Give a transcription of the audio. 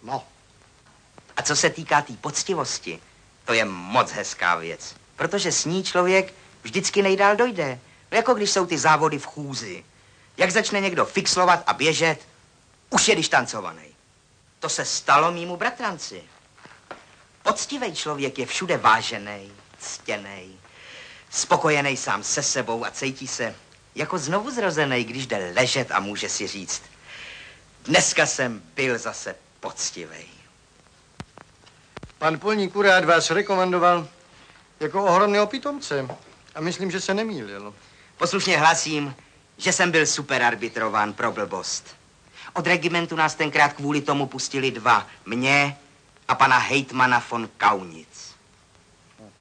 No. A co se týká té poctivosti, to je moc hezká věc. Protože s ní člověk vždycky nejdál dojde. Jako když jsou ty závody v chůzi. Jak začne někdo fixlovat a běžet, už je dištancovaný. To se stalo mýmu bratranci. Poctivý člověk je všude vážený, ctěnej, spokojený sám se sebou a cítí se jako znovu zrozený, když jde ležet a může si říct: dneska jsem byl zase poctivý. Pan polník Urát vás rekomendoval jako ohromného pitomce a myslím, že se nemýlil. Poslušně hlásím, že jsem byl superarbitrován pro blbost. Od regimentu nás tenkrát kvůli tomu pustili 2. Mě a pana hejtmana von Kaunic.